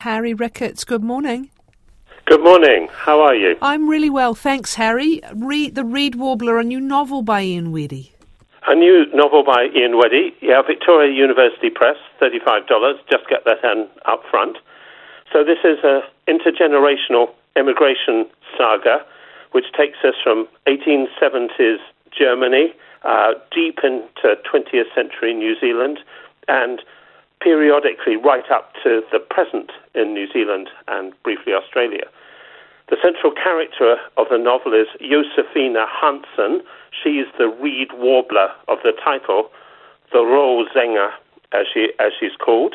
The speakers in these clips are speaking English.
Harry Ricketts, good morning. Good morning. How are you? I'm really well, thanks, Harry. The Reed Warbler, a new novel by Ian Weddy. A new novel by Ian Weddy, Victoria University Press, $35. Just get that up front. So this is an intergenerational immigration saga, which takes us from 1870s Germany, deep into 20th century New Zealand, and periodically right up to the present in New Zealand and briefly Australia. The central character of the novel is Josefina Hansen. She's the Reed Warbler of the title, the Rollsänger, as she's called.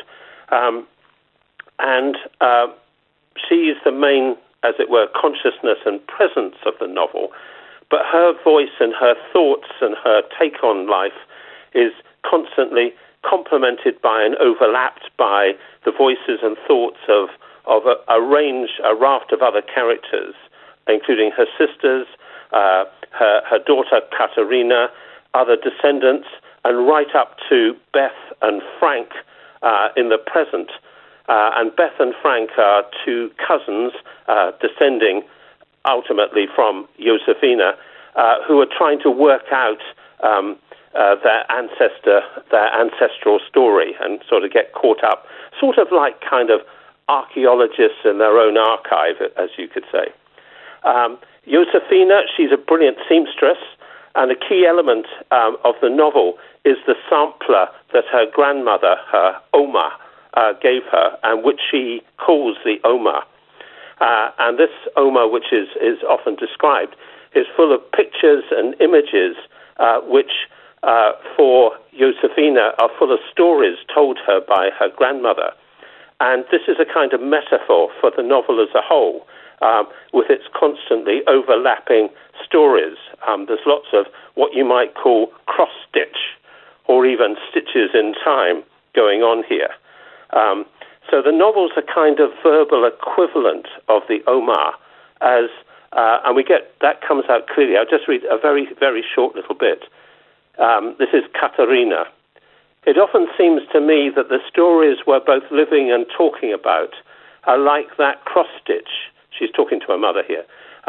And she is the main, as it were, consciousness and presence of the novel. But her voice and her thoughts and her take on life is constantly complemented by and overlapped by the voices and thoughts of a raft of other characters, including her sisters, her daughter Katerina, other descendants, and right up to Beth and Frank in the present. And Beth and Frank are two cousins descending ultimately from Josefina, who are trying to work out their ancestral story and sort of get caught up, sort of like kind of archaeologists in their own archive, as you could say. Josefina, she's a brilliant seamstress, and a key element of the novel is the sampler that her grandmother, her Oma, gave her, and which she calls the Oma. And this Oma, which is often described, is full of pictures and images which, for Josefina, are full of stories told her by her grandmother. And this is a kind of metaphor for the novel as a whole, with its constantly overlapping stories. There's lots of what you might call cross-stitch, or even stitches in time going on here. So the novel's a kind of verbal equivalent of the Oma, and we get that comes out clearly. I'll just read a very, very short little bit. This is Katerina. It often seems to me that the stories we're both living and talking about are like that cross-stitch. She's talking to her mother here,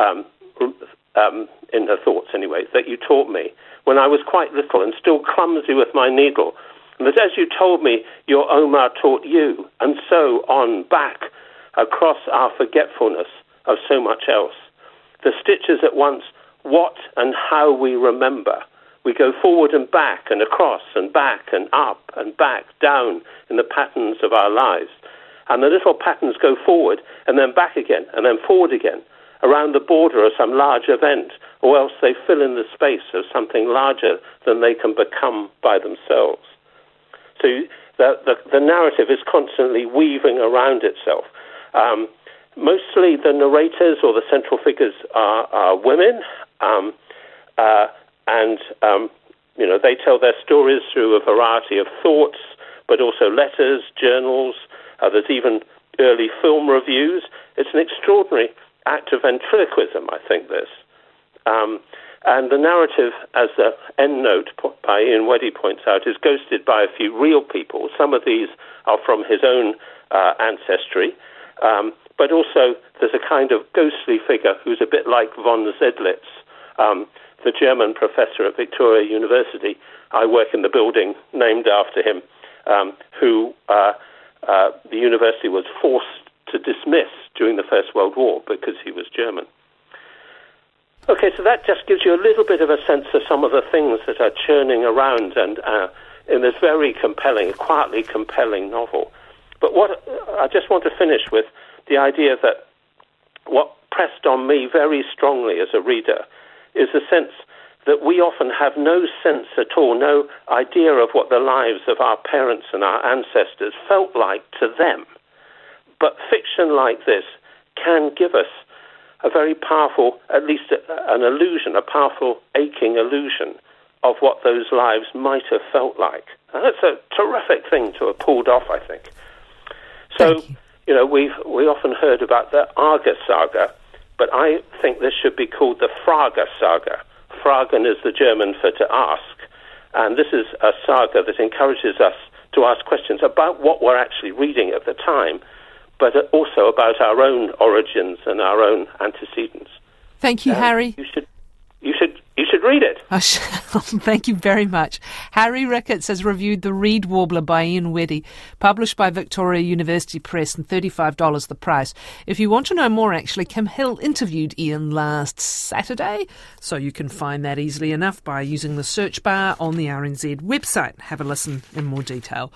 in her thoughts anyway, that you taught me when I was quite little and still clumsy with my needle. And that as you told me, your Oma taught you, and so on back across our forgetfulness of so much else. The stitches at once what and how we remember. We go forward and back and across and back and up and back, down in the patterns of our lives. And the little patterns go forward and then back again and then forward again around the border of some large event, or else they fill in the space of something larger than they can become by themselves. So the narrative is constantly weaving around itself. Mostly the narrators or the central figures are women, and they tell their stories through a variety of thoughts, but also letters, journals. There's even early film reviews. It's an extraordinary act of ventriloquism, I think, this. And the narrative, as the end note by Ian Weddy points out, is ghosted by a few real people. Some of these are from his own ancestry, but also there's a kind of ghostly figure who's a bit like von Zedlitz, the German professor at Victoria University. I work in the building named after him, who the university was forced to dismiss during the First World War because he was German. Okay, so that just gives you a little bit of a sense of some of the things that are churning around and in this very compelling, quietly compelling novel. But what I just want to finish with the idea that what pressed on me very strongly as a reader is the sense that we often have no sense at all, no idea of what the lives of our parents and our ancestors felt like to them. But fiction like this can give us a very powerful, at least an illusion, a powerful, aching illusion of what those lives might have felt like. And that's a terrific thing to have pulled off, I think. So, we often heard about the Arga saga, but I think this should be called the Fraga saga. Fragen is the German for to ask, and this is a saga that encourages us to ask questions about what we're actually reading at the time, but also about our own origins and our own antecedents. Thank you, Harry. You should read it. Thank you very much. Harry Ricketts has reviewed The Reed Warbler by Ian Weddy, published by Victoria University Press, and $35 the price. If you want to know more, actually, Kim Hill interviewed Ian last Saturday, so you can find that easily enough by using the search bar on the RNZ website. Have a listen in more detail.